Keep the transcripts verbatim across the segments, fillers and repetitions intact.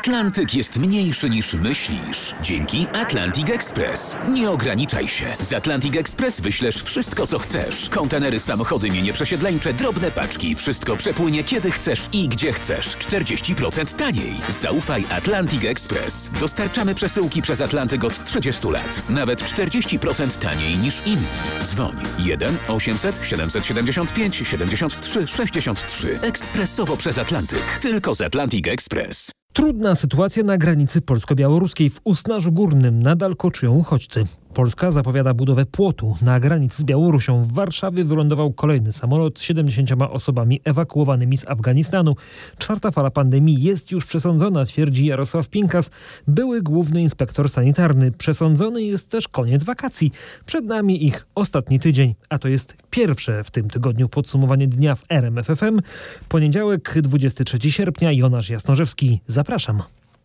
Atlantyk jest mniejszy niż myślisz. Dzięki Atlantic Express. Nie ograniczaj się. Z Atlantic Express wyślesz wszystko, co chcesz. Kontenery, samochody, mienie przesiedleńcze, drobne paczki. Wszystko przepłynie kiedy chcesz i gdzie chcesz. czterdzieści procent taniej. Zaufaj Atlantic Express. Dostarczamy przesyłki przez Atlantyk od trzydziestu lat. Nawet czterdzieści procent taniej niż inni. Dzwoń jeden osiemset siedemset siedemdziesiąt pięć siedemdziesiąt trzy sześćdziesiąt trzy. Ekspresowo przez Atlantyk. Tylko z Atlantic Express. Trudna sytuacja na granicy polsko-białoruskiej. W Usnarzu Górnym nadal koczują uchodźcy. Polska zapowiada płotu na granicy z Białorusią. W Warszawie wylądował kolejny samolot z siedemdziesięcioma osobami ewakuowanymi z Afganistanu. Czwarta fala pandemii jest już przesądzona, twierdzi Jarosław Pinkas, były główny inspektor sanitarny. Przesądzony jest też koniec wakacji. Przed nami ich ostatni tydzień, a to jest pierwsze w tym tygodniu podsumowanie dnia w R M F F M. Poniedziałek, dwudziestego trzeciego sierpnia, Jonasz Jasnorzewski. Zapraszam.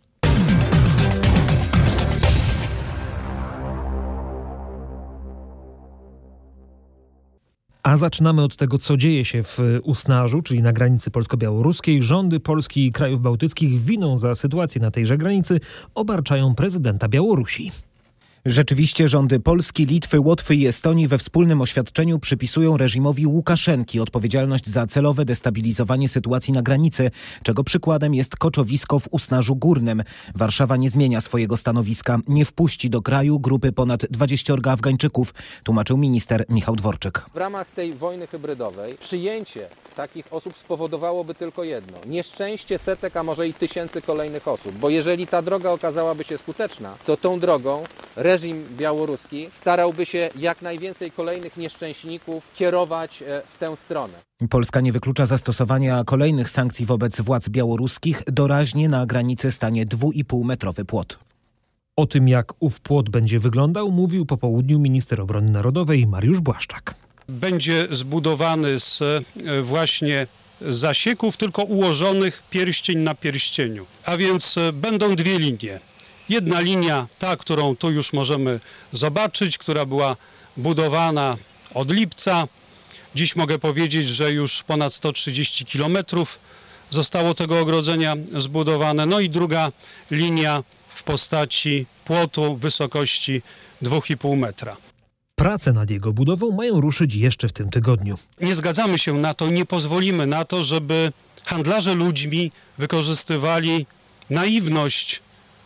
A zaczynamy od tego, co dzieje się w Usnarzu, czyli na granicy polsko-białoruskiej. Rządy Polski i krajów bałtyckich winą za sytuację na tejże granicy obarczają prezydenta Białorusi. Rzeczywiście rządy Polski, Litwy, Łotwy i Estonii we wspólnym oświadczeniu przypisują reżimowi Łukaszenki odpowiedzialność za celowe destabilizowanie sytuacji na granicy, czego przykładem jest koczowisko w Usnarzu Górnym. Warszawa nie zmienia swojego stanowiska, nie wpuści do kraju grupy ponad dwudziestu Afgańczyków, tłumaczył minister Michał Dworczyk. W ramach tej wojny hybrydowej przyjęcie takich osób spowodowałoby tylko jedno: nieszczęście setek, a może i tysięcy kolejnych osób, bo jeżeli ta droga okazałaby się skuteczna, to tą drogą reżim białoruski starałby się jak najwięcej kolejnych nieszczęśników kierować w tę stronę. Polska nie wyklucza zastosowania kolejnych sankcji wobec władz białoruskich. Doraźnie na granicy stanie dwuipółmetrowy płot. O tym, jak ów płot będzie wyglądał, mówił po południu minister obrony narodowej Mariusz Błaszczak. Będzie zbudowany z właśnie zasieków, tylko ułożonych pierścień na pierścieniu. A więc będą dwie linie. Jedna linia, ta, którą tu już możemy zobaczyć, która była budowana od lipca. Dziś mogę powiedzieć, że już ponad sto trzydzieści kilometrów zostało tego ogrodzenia zbudowane. No i druga linia w postaci płotu wysokości dwa i pół metra. Prace nad jego budową mają ruszyć jeszcze w tym tygodniu. Nie zgadzamy się na to, nie pozwolimy na to, żeby handlarze ludźmi wykorzystywali naiwność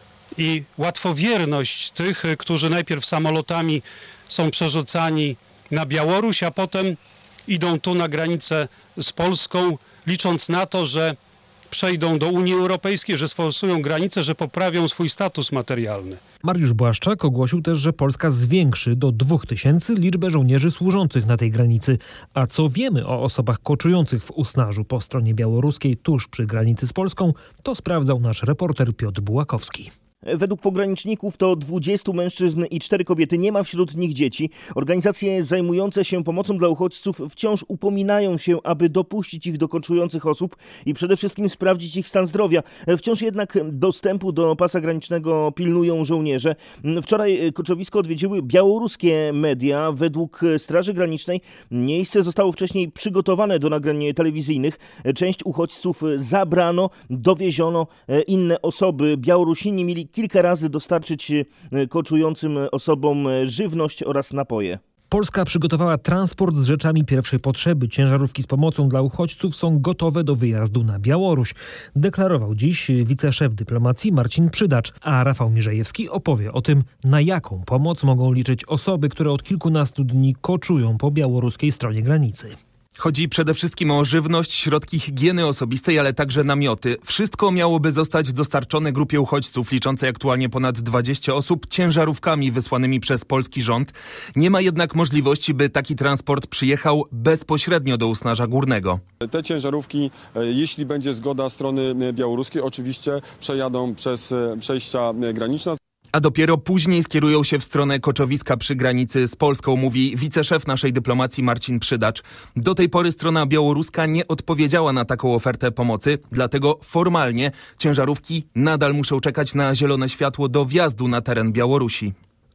i łatwowierność tych, którzy najpierw samolotami są przerzucani na Białoruś, a potem idą tu na granicę z Polską, licząc na to, że przejdą do Unii Europejskiej, że sforsują granicę, że poprawią swój status materialny. Mariusz Błaszczak ogłosił też, że Polska zwiększy do dwóch tysięcy liczbę żołnierzy służących na tej granicy. A co wiemy o osobach koczujących w Usnarzu po stronie białoruskiej tuż przy granicy z Polską, to sprawdzał nasz reporter Piotr Bułakowski. Według pograniczników to dwudziestu mężczyzn i cztery kobiety. Nie ma wśród nich dzieci. Organizacje zajmujące się pomocą dla uchodźców wciąż upominają się, aby dopuścić ich do koczujących osób i przede wszystkim sprawdzić ich stan zdrowia. Wciąż jednak dostępu do pasa granicznego pilnują żołnierze. Wczoraj koczowisko odwiedziły białoruskie media. Według Straży Granicznej miejsce zostało wcześniej przygotowane do nagrań telewizyjnych. Część uchodźców zabrano, dowieziono inne osoby. Białorusini mieli kilka razy dostarczyć koczującym osobom żywność oraz napoje. Polska przygotowała transport z rzeczami pierwszej potrzeby. Ciężarówki z pomocą dla uchodźców są gotowe do wyjazdu na Białoruś. Deklarował dziś wiceszef dyplomacji Marcin Przydacz, a Rafał Mierzejewski opowie o tym, na jaką pomoc mogą liczyć osoby, które od kilkunastu dni koczują po białoruskiej stronie granicy. Chodzi przede wszystkim o żywność, środki higieny osobistej, ale także namioty. Wszystko miałoby zostać dostarczone grupie uchodźców liczącej aktualnie ponad dwadzieścia osób ciężarówkami wysłanymi przez polski rząd. Nie ma jednak możliwości, by taki transport przyjechał bezpośrednio do Usnarza Górnego. Te ciężarówki, jeśli będzie zgoda strony białoruskiej, oczywiście przejadą przez przejścia graniczne. A dopiero później skierują się w stronę koczowiska przy granicy z Polską, mówi wiceszef naszej dyplomacji Marcin Przydacz. Do tej pory strona białoruska nie odpowiedziała na taką ofertę pomocy, dlatego formalnie ciężarówki nadal muszą czekać na zielone światło do wjazdu na teren Białorusi.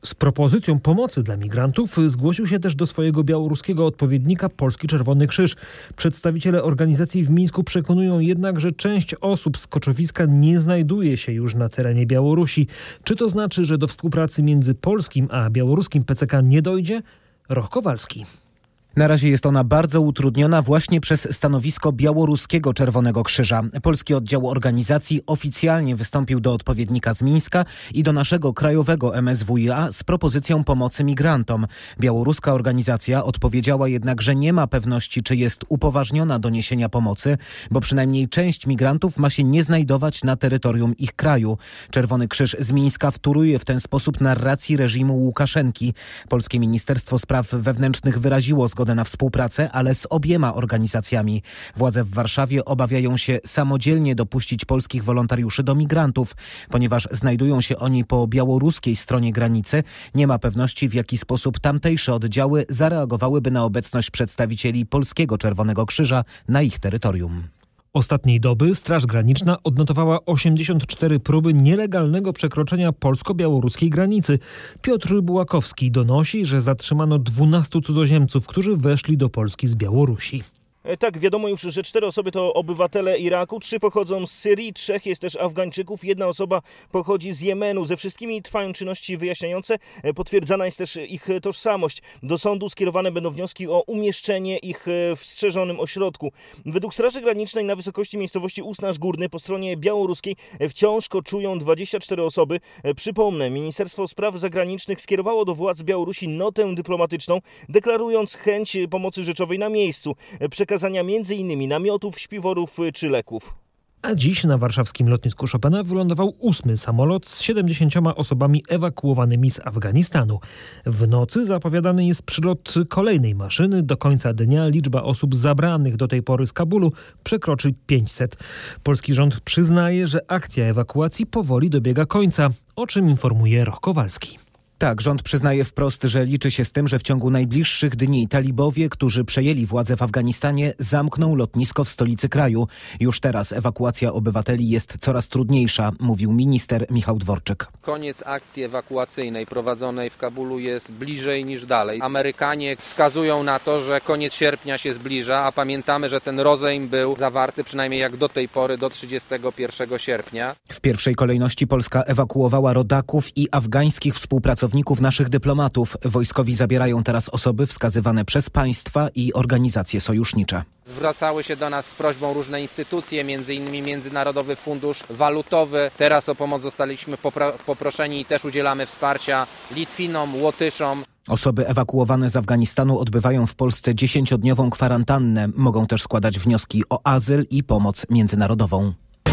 Z propozycją pomocy dla migrantów zgłosił się też do swojego białoruskiego odpowiednika Polski Czerwony Krzyż. Przedstawiciele organizacji w Mińsku przekonują jednak, że część osób z koczowiska nie znajduje się już na terenie Białorusi. Czy to znaczy, że do współpracy między polskim a białoruskim P C K nie dojdzie? Roch Kowalski. Na razie jest ona bardzo utrudniona właśnie przez stanowisko białoruskiego Czerwonego Krzyża. Polski oddział organizacji oficjalnie wystąpił do odpowiednika z Mińska i do naszego krajowego M S W i A z propozycją pomocy migrantom. Białoruska organizacja odpowiedziała jednak, że nie ma pewności, czy jest upoważniona do niesienia pomocy, bo przynajmniej część migrantów ma się nie znajdować na terytorium ich kraju. Czerwony Krzyż z Mińska wtóruje w ten sposób narracji reżimu Łukaszenki. Polskie Ministerstwo Spraw Wewnętrznych wyraziło zgodę na współpracę, ale z obiema organizacjami. Władze w Warszawie obawiają się samodzielnie dopuścić polskich wolontariuszy do migrantów. Ponieważ znajdują się oni po białoruskiej stronie granicy, nie ma pewności, w jaki sposób tamtejsze oddziały zareagowałyby na obecność przedstawicieli Polskiego Czerwonego Krzyża na ich terytorium. Ostatniej doby Straż Graniczna odnotowała osiemdziesiąt cztery próby nielegalnego przekroczenia polsko-białoruskiej granicy. Piotr Bułakowski donosi, że zatrzymano dwunastu cudzoziemców, którzy weszli do Polski z Białorusi. Tak, wiadomo już, że cztery osoby to obywatele Iraku, trzy pochodzą z Syrii, trzech jest też Afgańczyków, jedna osoba pochodzi z Jemenu. Ze wszystkimi trwają czynności wyjaśniające, potwierdzana jest też ich tożsamość. Do sądu skierowane będą wnioski o umieszczenie ich w strzeżonym ośrodku. Według Straży Granicznej na wysokości miejscowości Usnaż Górny po stronie białoruskiej wciąż koczują dwadzieścia cztery osoby. Przypomnę, Ministerstwo Spraw Zagranicznych skierowało do władz Białorusi notę dyplomatyczną, deklarując chęć pomocy rzeczowej na miejscu. Przekazania między innymi namiotów, śpiworów czy leków. A dziś na warszawskim lotnisku Chopina wylądował ósmy samolot z siedemdziesięcioma osobami ewakuowanymi z Afganistanu. W nocy zapowiadany jest przylot kolejnej maszyny. Do końca dnia liczba osób zabranych do tej pory z Kabulu przekroczy pięćset. Polski rząd przyznaje, że akcja ewakuacji powoli dobiega końca, o czym informuje Roch Kowalski. Tak, rząd przyznaje wprost, że liczy się z tym, że w ciągu najbliższych dni talibowie, którzy przejęli władzę w Afganistanie, zamkną lotnisko w stolicy kraju. Już teraz ewakuacja obywateli jest coraz trudniejsza, mówił minister Michał Dworczyk. Koniec akcji ewakuacyjnej prowadzonej w Kabulu jest bliżej niż dalej. Amerykanie wskazują na to, że koniec sierpnia się zbliża, a pamiętamy, że ten rozejm był zawarty przynajmniej jak do tej pory, do trzydziestego pierwszego sierpnia. W pierwszej kolejności Polska ewakuowała rodaków i afgańskich współpracowników naszych dyplomatów. Wojskowi zabierają teraz osoby wskazywane przez państwa i organizacje sojusznicze. Zwracały się do nas z prośbą różne instytucje, między innymi Międzynarodowy Fundusz Walutowy. Teraz o pomoc zostaliśmy popro- poproszeni i też udzielamy wsparcia Litwinom, Łotyszom. Osoby ewakuowane z Afganistanu odbywają w Polsce dziesięciodniową kwarantannę. Mogą też składać wnioski o azyl i pomoc międzynarodową.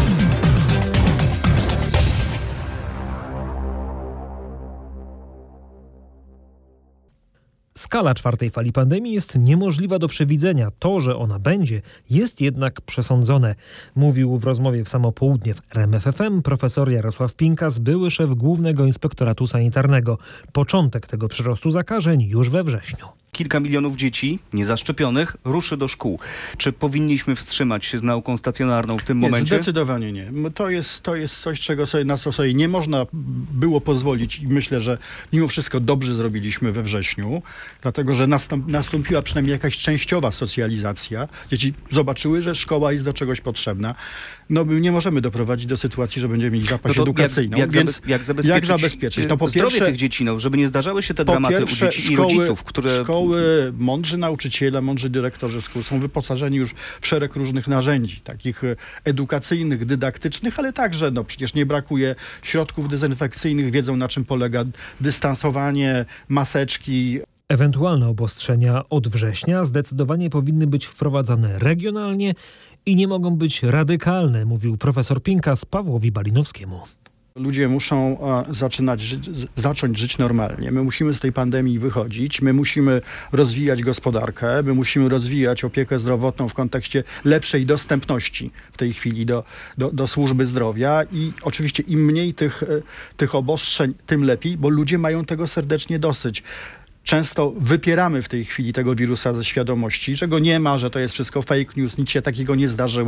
Skala czwartej fali pandemii jest niemożliwa do przewidzenia. To, że ona będzie, jest jednak przesądzone. Mówił w rozmowie w samo południe w R M F F M profesor Jarosław Pinkas, były szef Głównego Inspektoratu Sanitarnego. Początek tego przyrostu zakażeń już we wrześniu. Kilka milionów dzieci niezaszczepionych ruszy do szkół. Czy powinniśmy wstrzymać się z nauką stacjonarną w tym nie, momencie? Zdecydowanie nie. To jest, to jest coś, czego sobie, na co sobie nie można było pozwolić i myślę, że mimo wszystko dobrze zrobiliśmy we wrześniu, dlatego że nastąp, nastąpiła przynajmniej jakaś częściowa socjalizacja. Dzieci zobaczyły, że szkoła jest do czegoś potrzebna. No my nie możemy doprowadzić do sytuacji, że będziemy mieli zapaść no edukacyjną. Jak, jak, więc zabez, jak zabezpieczyć, jak zabezpieczyć? No po zdrowie pierwsze, tych dzieci, no, żeby nie zdarzały się te po dramaty pierwsze, u dzieci szkoły, i rodziców, które... Szkoły, mądrzy nauczyciele, mądrzy dyrektorzy szkół są wyposażeni już w szereg różnych narzędzi, takich edukacyjnych, dydaktycznych, ale także no przecież nie brakuje środków dezynfekcyjnych, wiedzą na czym polega dystansowanie, maseczki. Ewentualne obostrzenia od września zdecydowanie powinny być wprowadzane regionalnie i nie mogą być radykalne, mówił profesor Pinkas Pawłowi Balinowskiemu. Ludzie muszą a, zaczynać żyć, z, zacząć żyć normalnie. My musimy z tej pandemii wychodzić, my musimy rozwijać gospodarkę, my musimy rozwijać opiekę zdrowotną w kontekście lepszej dostępności w tej chwili do, do, do służby zdrowia i oczywiście im mniej tych, tych obostrzeń, tym lepiej, bo ludzie mają tego serdecznie dosyć. Często wypieramy w tej chwili tego wirusa ze świadomości, że go nie ma, że to jest wszystko fake news, nic się takiego nie zdarzyło.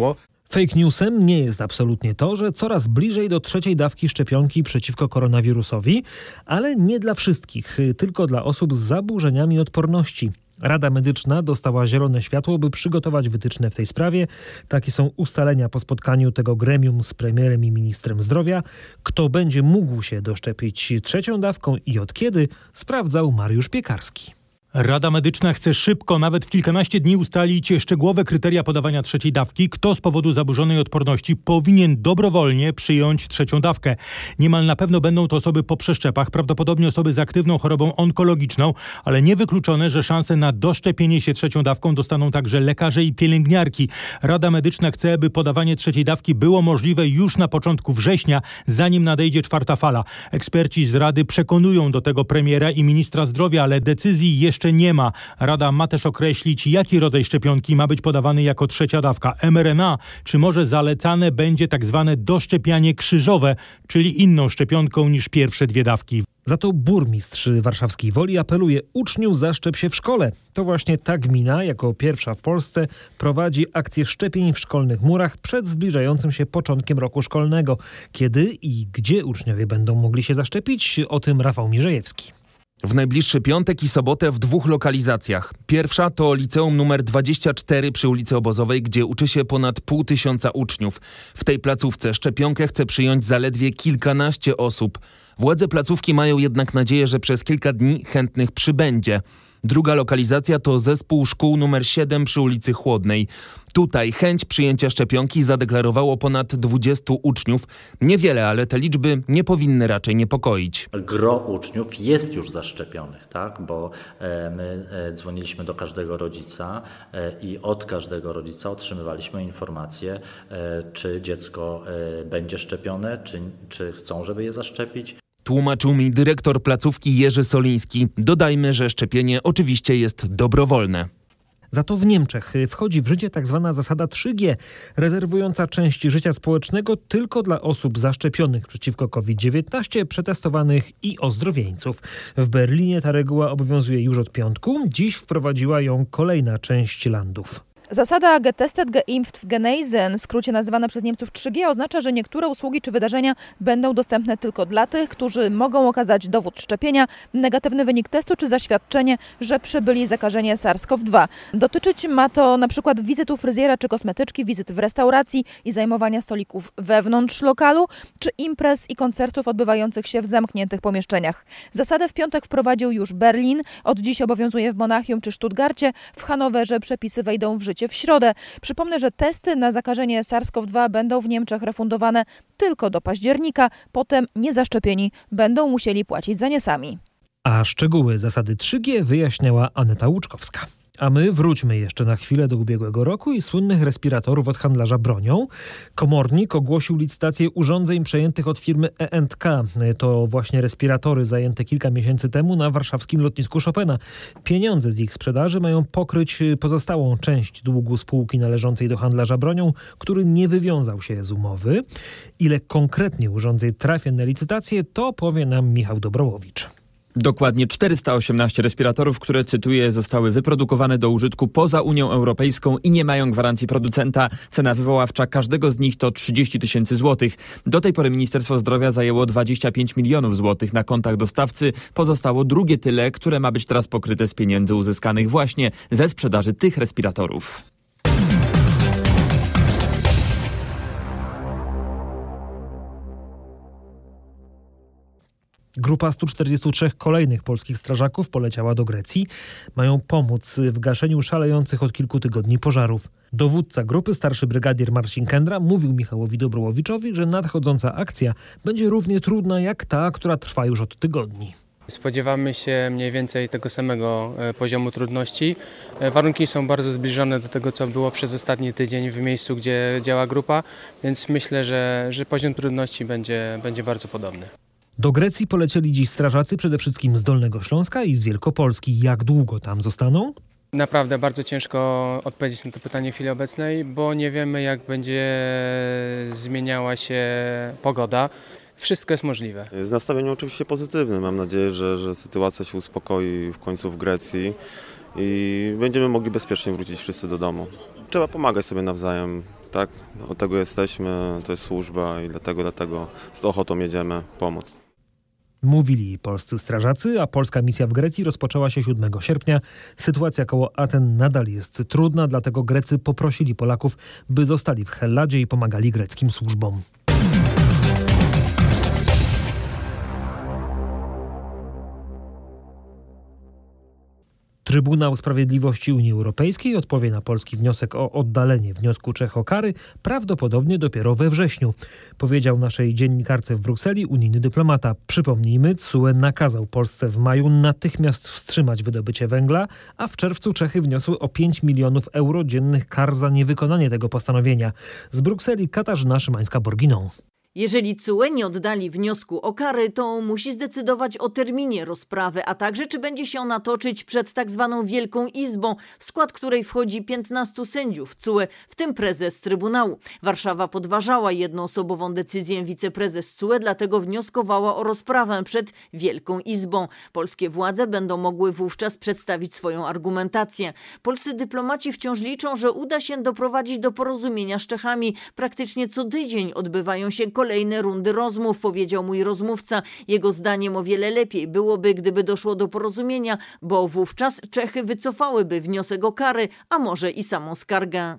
Fake newsem nie jest absolutnie to, że coraz bliżej do trzeciej dawki szczepionki przeciwko koronawirusowi, ale nie dla wszystkich, tylko dla osób z zaburzeniami odporności. Rada Medyczna dostała zielone światło, by przygotować wytyczne w tej sprawie. Takie są ustalenia po spotkaniu tego gremium z premierem i ministrem zdrowia. Kto będzie mógł się doszczepić trzecią dawką i od kiedy, sprawdzał Mariusz Piekarski. Rada Medyczna chce szybko, nawet w kilkanaście dni, ustalić szczegółowe kryteria podawania trzeciej dawki. Kto z powodu zaburzonej odporności powinien dobrowolnie przyjąć trzecią dawkę. Niemal na pewno będą to osoby po przeszczepach, prawdopodobnie osoby z aktywną chorobą onkologiczną, ale niewykluczone, że szanse na doszczepienie się trzecią dawką dostaną także lekarze i pielęgniarki. Rada Medyczna chce, by podawanie trzeciej dawki było możliwe już na początku września, zanim nadejdzie czwarta fala. Eksperci z Rady przekonują do tego premiera i ministra zdrowia, ale decyzji jeszcze nie ma. Rada ma też określić, jaki rodzaj szczepionki ma być podawany jako trzecia dawka. em er en a, czy może zalecane będzie tak zwane doszczepianie krzyżowe, czyli inną szczepionką niż pierwsze dwie dawki. Za to burmistrz warszawskiej Woli apeluje: uczniu, zaszczep się w szkole. To właśnie ta gmina, jako pierwsza w Polsce, prowadzi akcję szczepień w szkolnych murach przed zbliżającym się początkiem roku szkolnego. Kiedy i gdzie uczniowie będą mogli się zaszczepić? O tym Rafał Mirzejewski. W najbliższy piątek i sobotę w dwóch lokalizacjach. Pierwsza to liceum numer dwadzieścia cztery przy ulicy Obozowej, gdzie uczy się ponad pół tysiąca uczniów. W tej placówce szczepionkę chce przyjąć zaledwie kilkanaście osób. Władze placówki mają jednak nadzieję, że przez kilka dni chętnych przybędzie. Druga lokalizacja to zespół szkół numer siedem przy ulicy Chłodnej. Tutaj chęć przyjęcia szczepionki zadeklarowało ponad dwudziestu uczniów. Niewiele, ale te liczby nie powinny raczej niepokoić. Gro uczniów jest już zaszczepionych, tak? Bo my dzwoniliśmy do każdego rodzica i od każdego rodzica otrzymywaliśmy informację, czy dziecko będzie szczepione, czy, czy chcą, żeby je zaszczepić. Tłumaczył mi dyrektor placówki Jerzy Soliński. Dodajmy, że szczepienie oczywiście jest dobrowolne. Za to w Niemczech wchodzi w życie tak zwana zasada trzy G, rezerwująca część życia społecznego tylko dla osób zaszczepionych przeciwko COVID dziewiętnaście, przetestowanych i ozdrowieńców. W Berlinie ta reguła obowiązuje już od piątku. Dziś wprowadziła ją kolejna część landów. Zasada getestet, geimpft, genesen, w skrócie nazywana przez Niemców trzy G, oznacza, że niektóre usługi czy wydarzenia będą dostępne tylko dla tych, którzy mogą okazać dowód szczepienia, negatywny wynik testu czy zaświadczenie, że przebyli zakażenie SARS-CoV dwa. Dotyczyć ma to na przykład wizyt u fryzjera czy kosmetyczki, wizyt w restauracji i zajmowania stolików wewnątrz lokalu, czy imprez i koncertów odbywających się w zamkniętych pomieszczeniach. Zasadę w piątek wprowadził już Berlin, od dziś obowiązuje w Monachium czy Stuttgarcie, w Hanowerze przepisy wejdą w życie w środę. Przypomnę, że testy na zakażenie SARS-CoV dwa będą w Niemczech refundowane tylko do października. Potem niezaszczepieni będą musieli płacić za nie sami. A szczegóły zasady trzy G wyjaśniała Aneta Łuczkowska. A my wróćmy jeszcze na chwilę do ubiegłego roku i słynnych respiratorów od handlarza bronią. Komornik ogłosił licytację urządzeń przejętych od firmy E and K. To właśnie respiratory zajęte kilka miesięcy temu na warszawskim lotnisku Chopina. Pieniądze z ich sprzedaży mają pokryć pozostałą część długu spółki należącej do handlarza bronią, który nie wywiązał się z umowy. Ile konkretnie urządzeń trafia na licytację, to powie nam Michał Dobrołowicz. Dokładnie czterysta osiemnaście respiratorów, które, cytuję, zostały wyprodukowane do użytku poza Unią Europejską i nie mają gwarancji producenta. Cena wywoławcza każdego z nich to trzydzieści tysięcy złotych. Do tej pory Ministerstwo Zdrowia zajęło dwadzieścia pięć milionów złotych na kontach dostawcy. Pozostało drugie tyle, które ma być teraz pokryte z pieniędzy uzyskanych właśnie ze sprzedaży tych respiratorów. Grupa stu czterdziestu trzech kolejnych polskich strażaków poleciała do Grecji. Mają pomóc w gaszeniu szalejących od kilku tygodni pożarów. Dowódca grupy, starszy brygadier Marcin Kędra, mówił Michałowi Dobrołowiczowi, że nadchodząca akcja będzie równie trudna jak ta, która trwa już od tygodni. Spodziewamy się mniej więcej tego samego poziomu trudności. Warunki są bardzo zbliżone do tego, co było przez ostatni tydzień w miejscu, gdzie działa grupa, więc myślę, że, że poziom trudności będzie, będzie bardzo podobny. Do Grecji polecieli dziś strażacy przede wszystkim z Dolnego Śląska i z Wielkopolski. Jak długo tam zostaną? Naprawdę bardzo ciężko odpowiedzieć na to pytanie w chwili obecnej, bo nie wiemy, jak będzie zmieniała się pogoda. Wszystko jest możliwe. Z nastawieniem oczywiście pozytywnym. Mam nadzieję, że, że sytuacja się uspokoi w końcu w Grecji i będziemy mogli bezpiecznie wrócić wszyscy do domu. Trzeba pomagać sobie nawzajem. tak? Od tego jesteśmy, to jest służba i dlatego, dlatego z ochotą jedziemy pomóc. Mówili polscy strażacy, a polska misja w Grecji rozpoczęła się siódmego sierpnia. Sytuacja koło Aten nadal jest trudna, dlatego Grecy poprosili Polaków, by zostali w Helladzie i pomagali greckim służbom. Trybunał Sprawiedliwości Unii Europejskiej odpowie na polski wniosek o oddalenie wniosku Czech o kary prawdopodobnie dopiero we wrześniu, powiedział naszej dziennikarce w Brukseli unijny dyplomata. Przypomnijmy, T S U E nakazał Polsce w maju natychmiast wstrzymać wydobycie węgla, a w czerwcu Czechy wniosły o pięć milionów euro dziennych kar za niewykonanie tego postanowienia. Z Brukseli Katarzyna Szymańska-Borginą. Jeżeli T S U E nie oddali wniosku o kary, to musi zdecydować o terminie rozprawy, a także czy będzie się ona toczyć przed tak zwaną Wielką Izbą, w skład której wchodzi piętnastu sędziów T S U E, w tym prezes Trybunału. Warszawa podważała jednoosobową decyzję wiceprezes T S U E, dlatego wnioskowała o rozprawę przed Wielką Izbą. Polskie władze będą mogły wówczas przedstawić swoją argumentację. Polscy dyplomaci wciąż liczą, że uda się doprowadzić do porozumienia z Czechami. Praktycznie co tydzień odbywają się kolejne Kolejne rundy rozmów, powiedział mój rozmówca. Jego zdaniem o wiele lepiej byłoby, gdyby doszło do porozumienia, bo wówczas Czechy wycofałyby wniosek o kary, a może i samą skargę.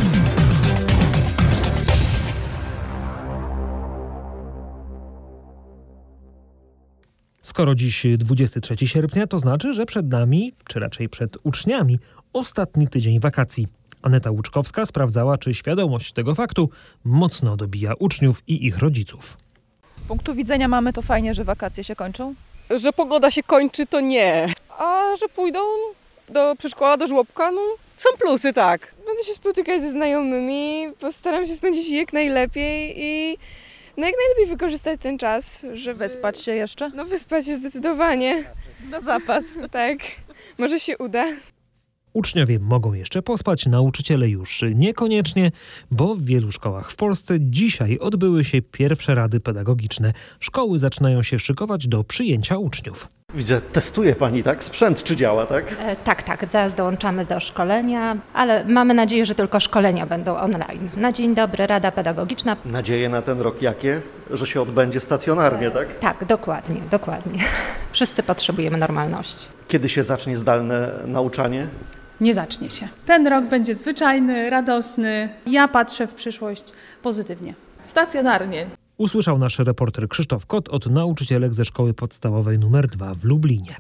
Skoro dziś dwudziestego trzeciego sierpnia, to znaczy, że przed nami, czy raczej przed uczniami, ostatni tydzień wakacji. Aneta Łuczkowska sprawdzała, czy świadomość tego faktu mocno dobija uczniów i ich rodziców. Z punktu widzenia mamy to fajnie, że wakacje się kończą? Że pogoda się kończy, to nie. A że pójdą do przedszkola, do żłobka, no są plusy, tak. Będę się spotykać ze znajomymi, postaram się spędzić jak najlepiej i no jak najlepiej wykorzystać ten czas, żeby... Wyspać się jeszcze? No wyspać się zdecydowanie. Na zapas. Tak, może się uda. Uczniowie mogą jeszcze pospać, nauczyciele już niekoniecznie, bo w wielu szkołach w Polsce dzisiaj odbyły się pierwsze rady pedagogiczne. Szkoły zaczynają się szykować do przyjęcia uczniów. Widzę, testuje Pani, tak? Sprzęt czy działa, tak? E, tak, tak. Zaraz dołączamy do szkolenia, ale mamy nadzieję, że tylko szkolenia będą online. Na dzień dobry, Rada Pedagogiczna. Nadzieje na ten rok jakie? Że się odbędzie stacjonarnie, tak? E, tak, dokładnie, dokładnie. Wszyscy potrzebujemy normalności. Kiedy się zacznie zdalne nauczanie? Nie zacznie się. Ten rok będzie zwyczajny, radosny. Ja patrzę w przyszłość pozytywnie. Stacjonarnie. Usłyszał nasz reporter Krzysztof Kot od nauczycielek ze szkoły podstawowej numer dwa w Lublinie.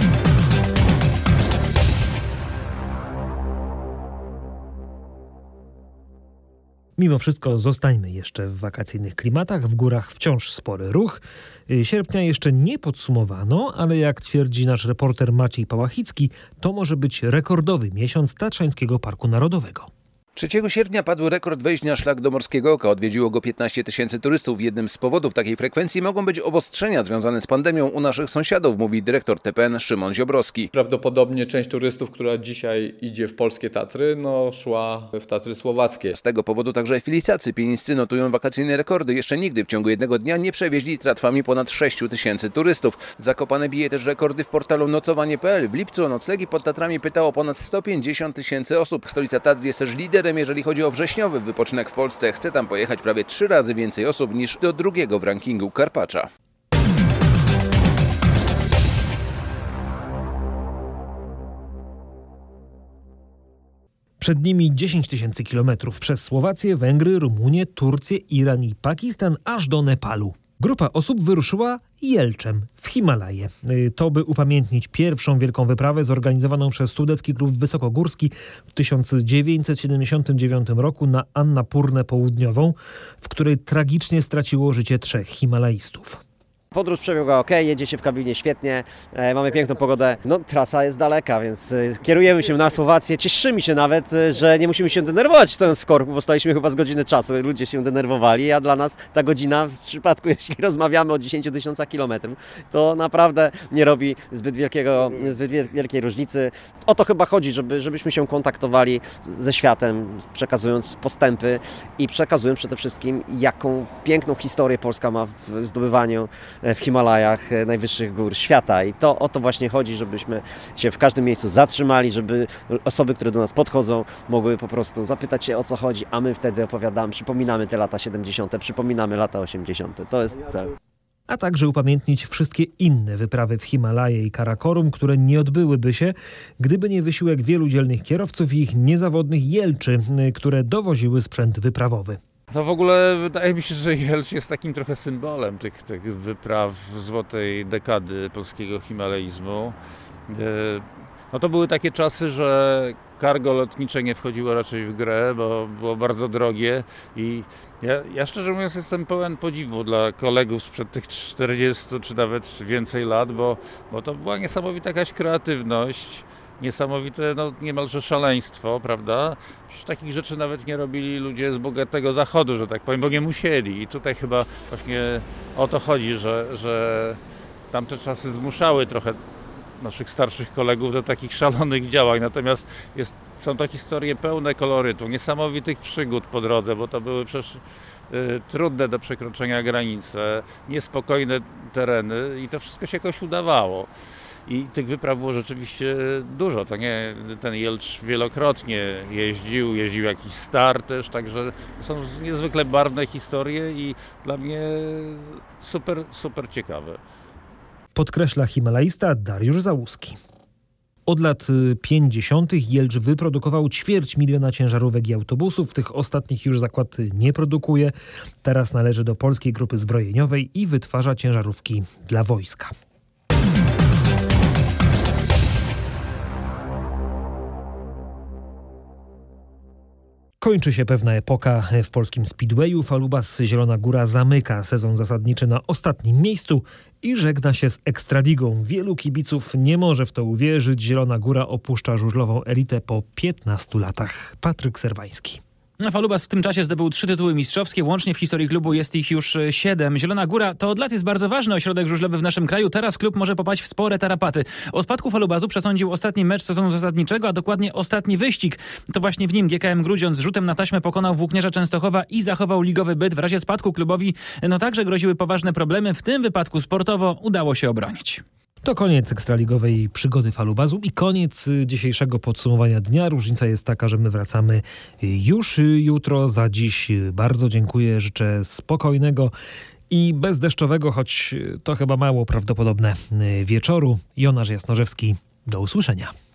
Mimo wszystko zostańmy jeszcze w wakacyjnych klimatach. W górach wciąż spory ruch. Sierpnia jeszcze nie podsumowano, ale jak twierdzi nasz reporter Maciej Pałachicki, to może być rekordowy miesiąc Tatrzańskiego Parku Narodowego. trzeciego sierpnia padł rekord wejść na szlak do Morskiego Oka. Odwiedziło go piętnaście tysięcy turystów. Jednym z powodów takiej frekwencji mogą być obostrzenia związane z pandemią u naszych sąsiadów, mówi dyrektor T P N Szymon Ziobrowski. Prawdopodobnie część turystów, która dzisiaj idzie w polskie Tatry, no szła w Tatry słowackie. Z tego powodu także filicacy pienińscy notują wakacyjne rekordy. Jeszcze nigdy w ciągu jednego dnia nie przewieźli tratwami ponad sześć tysięcy turystów. Zakopane bije też rekordy w portalu nocowanie kropka p l. W lipcu o noclegi pod Tatrami pytało ponad sto pięćdziesiąt tysięcy osób. Stolica Tatr jest też liderem, jeżeli chodzi o wrześniowy wypoczynek w Polsce. Chce tam pojechać prawie trzy razy więcej osób niż do drugiego w rankingu Karpacza. Przed nimi dziesięć tysięcy kilometrów przez Słowację, Węgry, Rumunię, Turcję, Iran i Pakistan aż do Nepalu. Grupa osób wyruszyła Jelczem w Himalaje. To by upamiętnić pierwszą wielką wyprawę zorganizowaną przez Sudecki Klub Wysokogórski w tysiąc dziewięćset siedemdziesiątym dziewiątym roku na Annapurnę Południową, w której tragicznie straciło życie trzech himalaistów. Podróż przebiegła ok, jedzie się w kabinie świetnie, e, mamy piękną pogodę. No trasa jest daleka, więc e, kierujemy się na Słowację. Cieszymy się nawet, e, że nie musimy się denerwować stojąc w korku, bo staliśmy chyba z godziny czasu. Ludzie się denerwowali, a dla nas ta godzina, w przypadku jeśli rozmawiamy o dziesięciu tysiącach kilometrów, to naprawdę nie robi zbyt wielkiego, zbyt wielkiej różnicy. O to chyba chodzi, żeby, żebyśmy się kontaktowali ze światem, przekazując postępy i przekazując przede wszystkim, jaką piękną historię Polska ma w zdobywaniu w Himalajach, najwyższych gór świata. I to o to właśnie chodzi, żebyśmy się w każdym miejscu zatrzymali, żeby osoby, które do nas podchodzą, mogły po prostu zapytać się, o co chodzi, a my wtedy opowiadamy, przypominamy te lata siedemdziesiąte, przypominamy lata osiemdziesiąte. To jest cel. A także upamiętnić wszystkie inne wyprawy w Himalaje i Karakorum, które nie odbyłyby się, gdyby nie wysiłek wielu dzielnych kierowców i ich niezawodnych jelczy, które dowoziły sprzęt wyprawowy. No w ogóle wydaje mi się, że Jelcz jest takim trochę symbolem tych, tych wypraw złotej dekady polskiego himalaizmu. No to były takie czasy, że cargo lotnicze nie wchodziło raczej w grę, bo było bardzo drogie i ja, ja szczerze mówiąc jestem pełen podziwu dla kolegów sprzed tych czterdziestu czy nawet więcej lat, bo, bo to była niesamowita jakaś kreatywność, niesamowite no, niemalże szaleństwo, prawda? Przecież takich rzeczy nawet nie robili ludzie z bogatego zachodu, że tak powiem, bo nie musieli i tutaj chyba właśnie o to chodzi, że, że tamte czasy zmuszały trochę naszych starszych kolegów do takich szalonych działań, natomiast jest, są to historie pełne kolorytu, niesamowitych przygód po drodze, bo to były przecież y, trudne do przekroczenia granice, niespokojne tereny i to wszystko się jakoś udawało. I tych wypraw było rzeczywiście dużo, to nie, ten Jelcz wielokrotnie jeździł, jeździł jakiś star też, także są niezwykle barwne historie i dla mnie super, super ciekawe. Podkreśla himalaista Dariusz Załuski. Od lat pięćdziesiątych Jelcz wyprodukował ćwierć miliona ciężarówek i autobusów. Tych ostatnich już zakład nie produkuje. Teraz należy do Polskiej Grupy Zbrojeniowej i wytwarza ciężarówki dla wojska. Kończy się pewna epoka w polskim speedwayu. Falubas Zielona Góra zamyka sezon zasadniczy na ostatnim miejscu i żegna się z Ekstraligą. Wielu kibiców nie może w to uwierzyć. Zielona Góra opuszcza żużlową elitę po piętnastu latach. Patryk Serwański. Falubas w tym czasie zdobył trzy tytuły mistrzowskie, łącznie w historii klubu jest ich już siedem. Zielona Góra to od lat jest bardzo ważny ośrodek żużlowy w naszym kraju. Teraz klub może popaść w spore tarapaty. O spadku Falubasu przesądził ostatni mecz sezonu zasadniczego, a dokładnie ostatni wyścig. To właśnie w nim G K M Grudziądz z rzutem na taśmę pokonał Włókniarza Częstochowa i zachował ligowy byt. W razie spadku klubowi no także groziły poważne problemy. W tym wypadku sportowo udało się obronić. To koniec ekstraligowej przygody Falubasu i koniec dzisiejszego podsumowania dnia. Różnica jest taka, że my wracamy już jutro. Za dziś bardzo dziękuję. Życzę spokojnego i bezdeszczowego, choć to chyba mało prawdopodobne, wieczoru. Jonasz Jasnorzewski. Do usłyszenia.